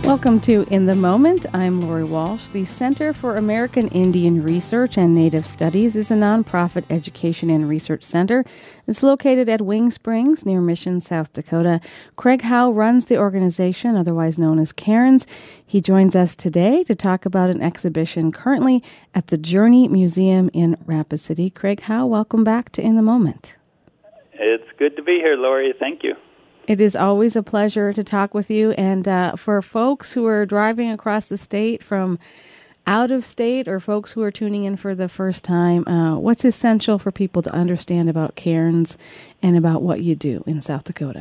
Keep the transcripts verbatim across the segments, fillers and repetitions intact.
Welcome to In the Moment. I'm Lori Walsh. The Center for American Indian Research and Native Studies is a nonprofit education and research center. It's located at Wing Springs near Mission, South Dakota. Craig Howe runs the organization, otherwise known as Cairns. He joins us today to talk about an exhibition currently at the Journey Museum in Rapid City. Craig Howe, welcome back to In the Moment. It's good to be here, Lori. Thank you. It is always a pleasure to talk with you. And uh, for folks who are driving across the state from out of state or folks who are tuning in for the first time, uh, what's essential for people to understand about Cairns and about what you do in South Dakota?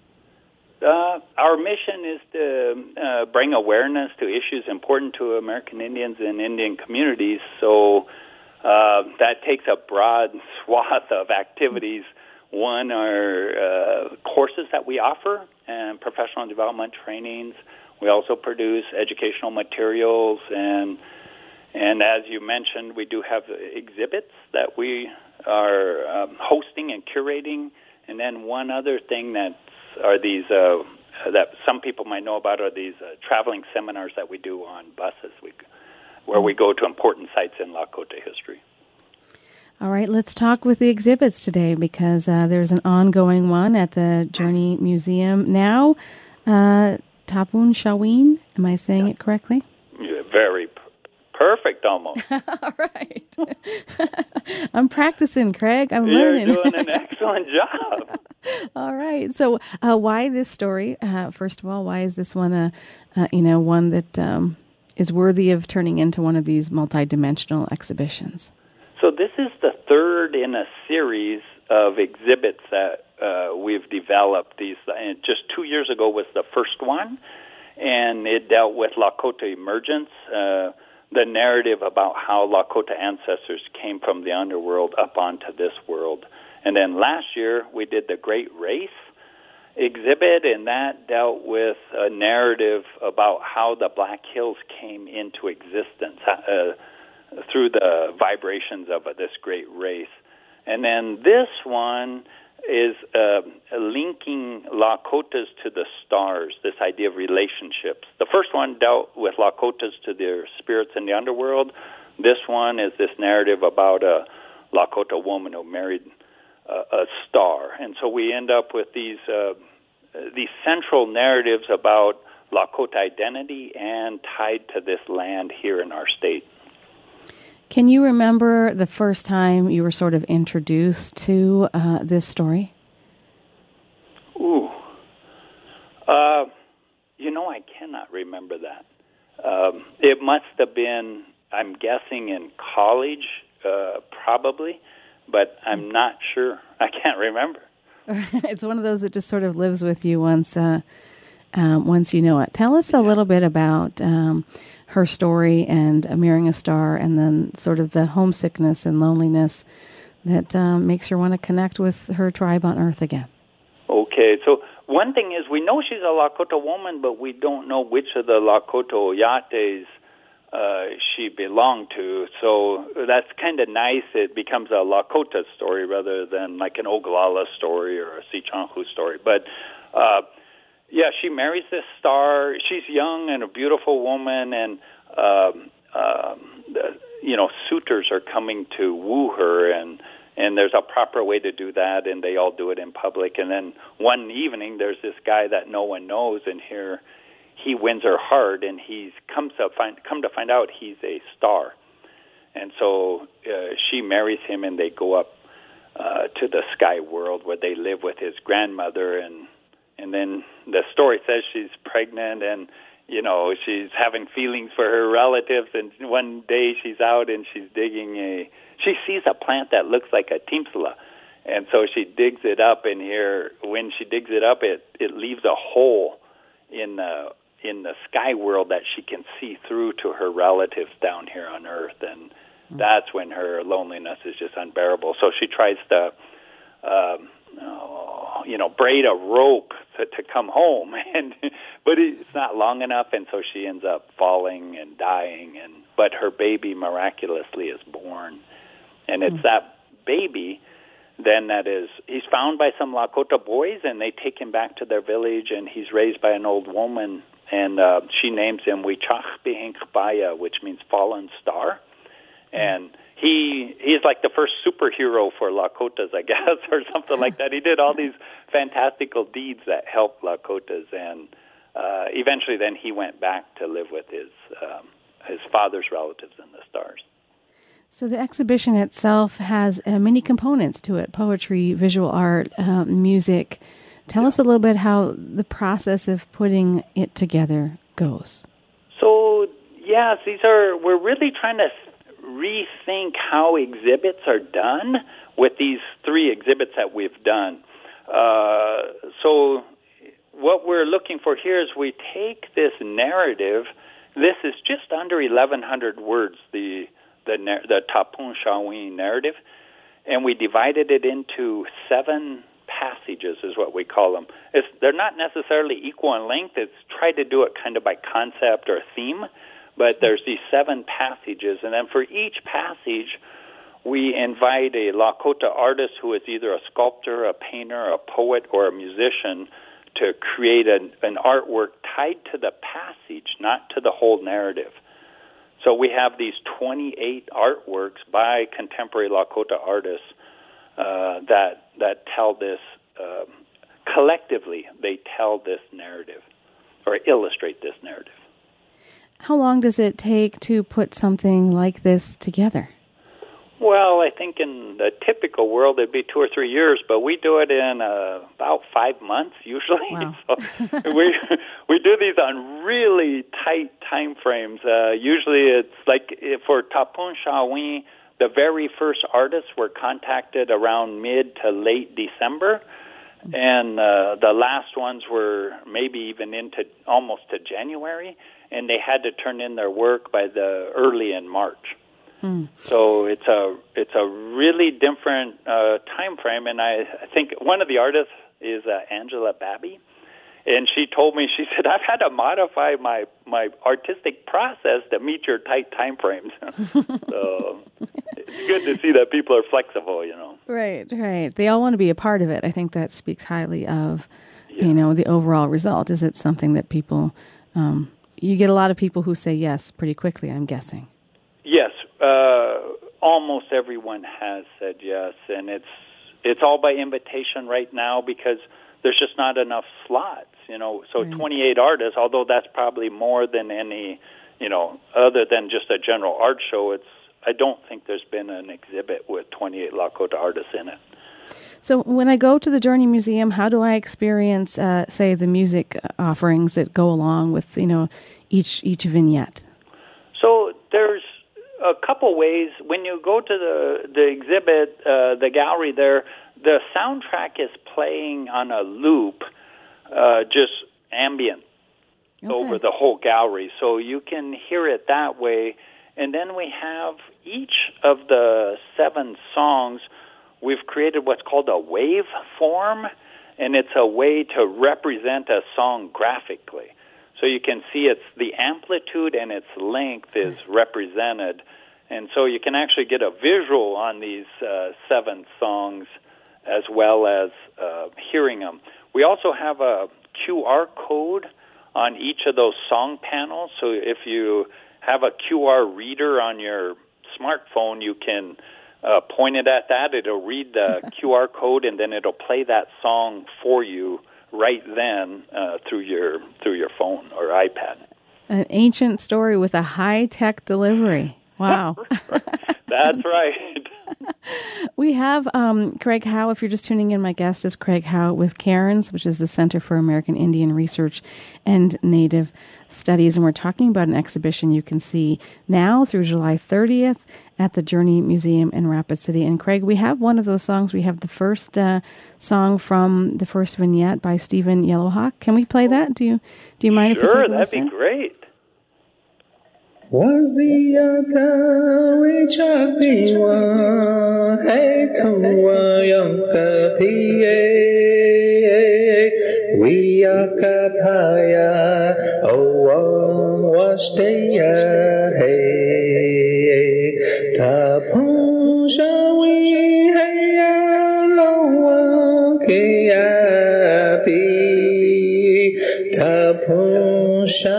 Uh, our mission is to uh, bring awareness to issues important to American Indians and Indian communities. So uh, that takes a broad swath of activities. One are uh, courses that we offer and professional development trainings. We also produce educational materials, and and as you mentioned, we do have exhibits that we are um, hosting and curating. And then one other thing that are these uh, that some people might know about are these uh, traveling seminars that we do on buses, we, where we go to important sites in Lakota history. All right, let's talk with the exhibits today because uh, there's an ongoing one at the Journey Museum now. Uh, Tapun Shaween, am I saying it correctly? Yeah, very p- perfect, almost. All right. I'm practicing, Craig. I'm You're learning. You're doing an excellent job. All right. So, uh, why this story? Uh, first of all, why is this one a, uh, you know, one that um, is worthy of turning into one of these multidimensional exhibitions? So this is the third in a series of exhibits that uh, we've developed. These and just two years ago was the first one, and it dealt with Lakota emergence, uh, the narrative about how Lakota ancestors came from the underworld up onto this world. And then last year we did the Great Race exhibit, and that dealt with a narrative about how the Black Hills came into existence. Uh, through the vibrations of uh, this great race. And then this one is uh, linking Lakotas to the stars, this idea of relationships. The first one dealt with Lakotas to their spirits in the underworld. This one is this narrative about a Lakota woman who married uh, a star. And so we end up with these, uh, these central narratives about Lakota identity and tied to this land here in our state. Can you remember the first time you were sort of introduced to uh, this story? Ooh. Uh, you know, I cannot remember that. Um, it must have been, I'm guessing, in college, uh, probably, but I'm not sure. I can't remember. It's one of those that just sort of lives with you once, uh, um, once you know it. Tell us a yeah. little bit about Um, her story and uh, marrying a star, and then sort of the homesickness and loneliness that um, makes her want to connect with her tribe on Earth again. Okay, so one thing is we know she's a Lakota woman, but we don't know which of the Lakota Oyates uh, she belonged to. So that's kind of nice. It becomes a Lakota story rather than like an Oglala story or a Sichanhu story. But uh, yeah, she marries this star. She's young and a beautiful woman, and um, um, the, you know, suitors are coming to woo her, and and there's a proper way to do that, and they all do it in public. And then one evening, there's this guy that no one knows, and here he wins her heart, and he's comes to find come to find out he's a star, and so uh, she marries him, and they go up uh, to the sky world where they live with his grandmother. And. And then the story says she's pregnant, and, you know, she's having feelings for her relatives. And one day she's out and she's digging a, she sees a plant that looks like a timpsula. And so she digs it up, and here, when she digs it up, it, it leaves a hole in the, in the sky world that she can see through to her relatives down here on Earth. And mm-hmm. that's when her loneliness is just unbearable. So she tries to, um, oh, you know, braid a rope to, to come home, and but it's not long enough, and so she ends up falling and dying. And but her baby miraculously is born, and it's mm. that baby then that is he's found by some Lakota boys, and they take him back to their village, and he's raised by an old woman, and uh, she names him Wichach Bihinkbaya, which means fallen star. And he he's like the first superhero for Lakotas, I guess, or something like that. He did all these fantastical deeds that helped Lakotas, and uh, eventually then he went back to live with his um, his father's relatives in the stars. So the exhibition itself has uh, many components to it: poetry, visual art, uh, music. Tell yeah. us a little bit how the process of putting it together goes. So, yes, these are, we're really trying to rethink how exhibits are done with these three exhibits that we've done. Uh, so what we're looking for here is we take this narrative. This is just under eleven hundred words, the the, the Tapun Shawin narrative, and we divided it into seven passages is what we call them. It's, they're not necessarily equal in length. It's tried to do it kind of by concept or theme, but there's these seven passages, and then for each passage, we invite a Lakota artist who is either a sculptor, a painter, a poet, or a musician to create an, an artwork tied to the passage, not to the whole narrative. So we have these twenty-eight artworks by contemporary Lakota artists uh, that that tell this, uh, collectively, they tell this narrative, or illustrate this narrative. How long does it take to put something like this together? Well, I think in the typical world it'd be two or three years, but we do it in uh, about five months usually. Wow. So we we do these on really tight time frames. Uh, usually it's like for Tapun Shawin, the very first artists were contacted around mid to late December, and uh, the last ones were maybe even into almost to January, and they had to turn in their work by the early in March. Hmm. So it's a it's a really different uh, time frame, and I, I think one of the artists is uh, Angela Babby, and she told me, she said, I've had to modify my, my artistic process to meet your tight time frames. So it's good to see that people are flexible, you know. Right, right. They all want to be a part of it. I think that speaks highly of, yeah. you know, the overall result. Is it something that people, um, you get a lot of people who say yes pretty quickly, I'm guessing. Yes, uh, almost everyone has said yes, and it's it's all by invitation right now because there's just not enough slots, you know. So right. twenty-eight artists, although that's probably more than any, you know, other than just a general art show. It's I don't think there's been an exhibit with twenty-eight Lakota artists in it. So when I go to the Journey Museum, how do I experience, uh, say, the music offerings that go along with, you know, each each vignette? So there's a couple ways. When you go to the the exhibit, uh, the gallery there, the soundtrack is playing on a loop, uh, just ambient okay. over the whole gallery. So you can hear it that way. And then we have each of the seven songs, we've created what's called a wave form, and it's a way to represent a song graphically. So you can see it's the amplitude and its length is represented. And so you can actually get a visual on these uh, seven songs as well as uh, hearing them. We also have a Q R code on each of those song panels. So if you have a Q R reader on your smartphone, you can uh, point it at that. It'll read the Q R code, and then it'll play that song for you right then uh, through your through your phone or iPad. An ancient story with a high-tech delivery. Wow. That's right. We have um, Craig Howe. If you're just tuning in, my guest is Craig Howe with Cairns, which is the Center for American Indian Research and Native Studies. And we're talking about an exhibition you can see now through July thirtieth at the Journey Museum in Rapid City. And Craig, we have one of those songs. We have the first uh, song from the first vignette by Stephen Yellowhawk. Can we play that? Do you do you mind sure, if we take a that'd listen? Be great. Waziyata wichapiwa hey kawa yonka piye wiyakapaya owang washdeya hey tapun shawi hey alowa kiyapi tapun shawi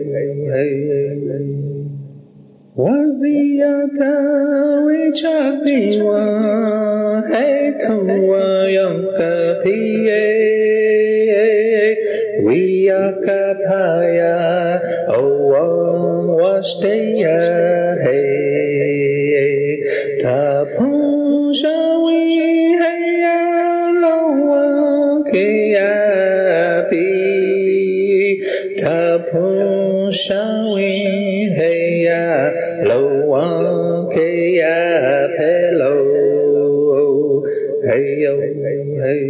Waziyata wichakbiwa hekamwa yankapiye Viyakapaya awam wasteya hey Tapon shawi heya lawa keyapi Tapon shawi heya lawa keyapi lo hey yo hey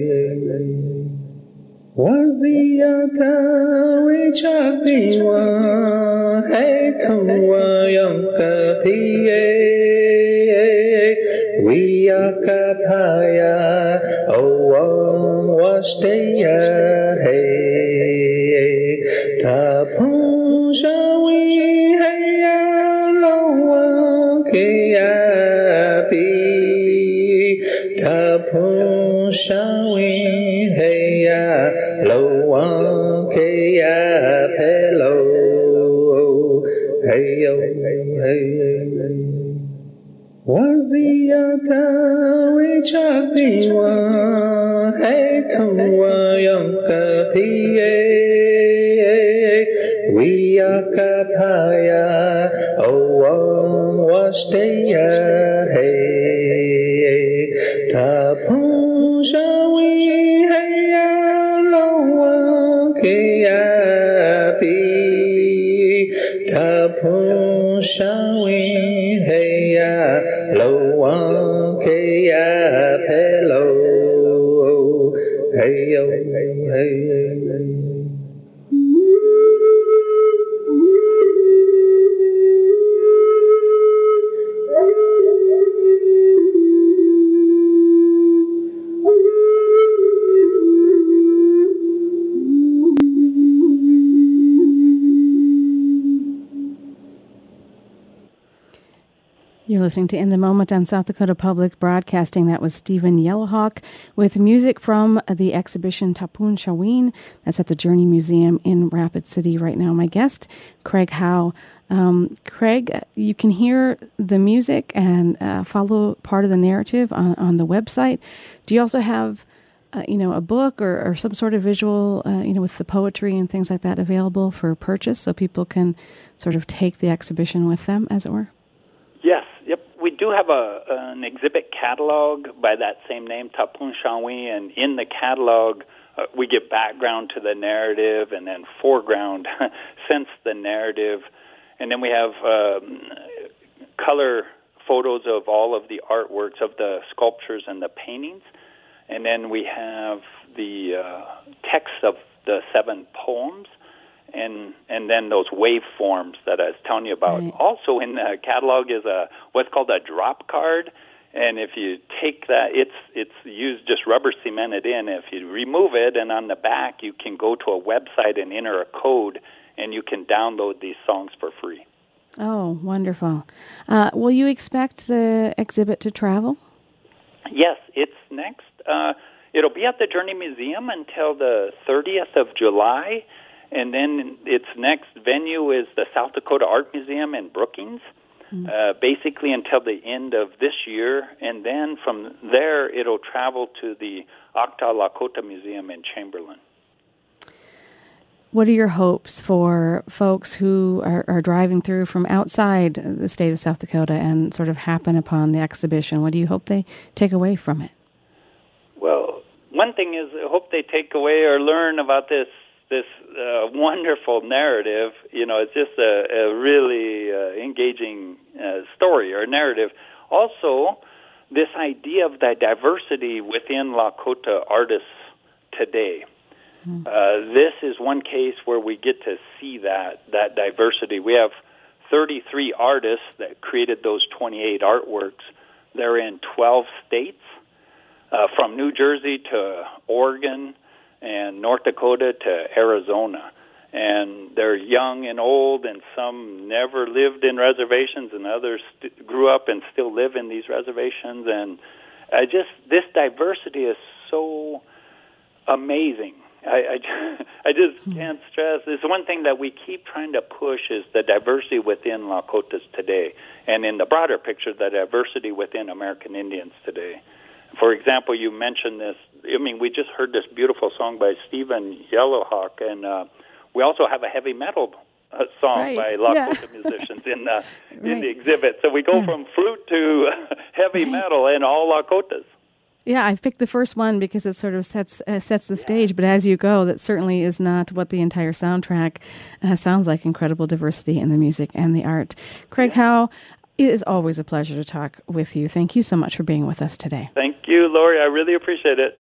Waziyata wichakbiwa hekamwa yankapiye Viyakapaya awam wasteya hey Tapon shawi heya lawa keyapi Tapon shawi heya lawa keyapi lo hey yo hey Waziyata wichakbiwa hekamwa yankapiye Viyakapaya awam wasteya hey Tapon shawi heya lawa keyapi Tapon shawi heya lawa keyapi lo hey yo hey You're listening to In the Moment on South Dakota Public Broadcasting. That was Stephen Yellowhawk with music from the exhibition Tapon Shawin. That's at the Journey Museum in Rapid City right now. My guest, Craig Howe. Um, Craig, you can hear the music and uh, follow part of the narrative on, on the website. Do you also have, uh, you know, a book or, or some sort of visual, uh, you know, with the poetry and things like that available for purchase so people can sort of take the exhibition with them, as it were? Yes, yep. We do have a an exhibit catalog by that same name, Tapon Shawin, and in the catalog uh, we give background to the narrative and then foreground since the narrative. And then we have um, color photos of all of the artworks of the sculptures and the paintings. And then we have the uh, text of the seven poems. And and then those waveforms that I was telling you about. Right. Also in the catalog is a what's called a drop card, and if you take that, it's it's used just rubber cemented in. If you remove it, and on the back you can go to a website and enter a code, and you can download these songs for free. Oh, wonderful! Uh, will you expect the exhibit to travel? Yes, it's next. Uh, it'll be at the Journey Museum until the thirtieth of July. And then its next venue is the South Dakota Art Museum in Brookings, mm. uh, basically until the end of this year. And then from there, it'll travel to the Akta Lakota Museum in Chamberlain. What are your hopes for folks who are, are driving through from outside the state of South Dakota and sort of happen upon the exhibition? What do you hope they take away from it? Well, one thing is I hope they take away or learn about this this uh, wonderful narrative. You know, it's just a, a really uh, engaging uh, story or narrative. Also, this idea of the diversity within Lakota artists today. Mm. Uh, this is one case where we get to see that that diversity. We have thirty-three artists that created those twenty-eight artworks. They're in twelve states, uh, from New Jersey to Oregon, and North Dakota to Arizona. And they're young and old, and some never lived in reservations, and others st- grew up and still live in these reservations. And I just, this diversity is so amazing I, I, I just can't stress. It's one thing that we keep trying to push is the diversity within Lakotas today, and in the broader picture, the diversity within American Indians today. For example, you mentioned this. I mean, we just heard this beautiful song by Stephen Yellowhawk, and uh, we also have a heavy metal uh, song right. by Lakota yeah. musicians in the right. in the exhibit. So we go yeah. from flute to heavy right. metal in all Lakotas. Yeah, I picked the first one because it sort of sets uh, sets the stage, but as you go, that certainly is not what the entire soundtrack uh, sounds like. Incredible diversity in the music and the art. Craig yeah. Howe, it is always a pleasure to talk with you. Thank you so much for being with us today. Thank you, Lori. I really appreciate it.